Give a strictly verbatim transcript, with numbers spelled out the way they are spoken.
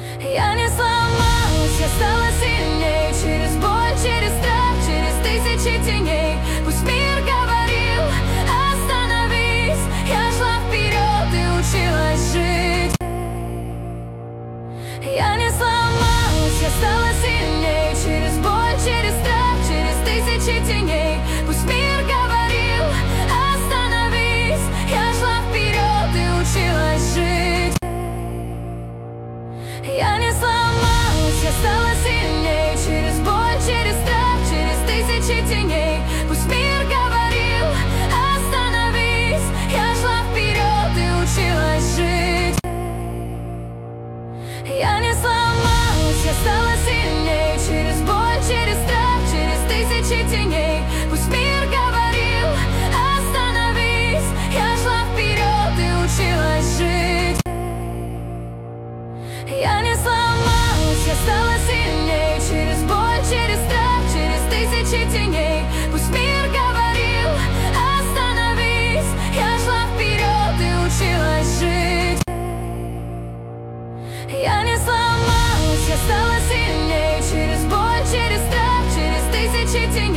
Я не сломалась, я стала сильней. Через боль, через страх, через тысячи теней. Пусть мир говорил: остановись. Я шла вперед и училась жить. Я не сломалась, я стала сильней. Через боль, через страх, через тысячи теней. Пусть мир говорил: остановись. Я шла вперед и училась жить. Я не сломалась, я стала сильней. Через боль, через страх, через тысячи теней. Пусть мир говорил: остановись. Я шла вперед и училась жить. Я не сломалась, я стала сильней. Через боль, через страх, через тысячи теней. Пусть мир говорил: остановись. Я шла вперед и училась жить. Я не сломалась, я стала сильней. Через боль, через страх, через тысячи теней. Пусть мир говорил: остановись. Я шла вперед и училась жить. Я не сломалась, я стала сильней. Через боль, через страх, через тысячи теней.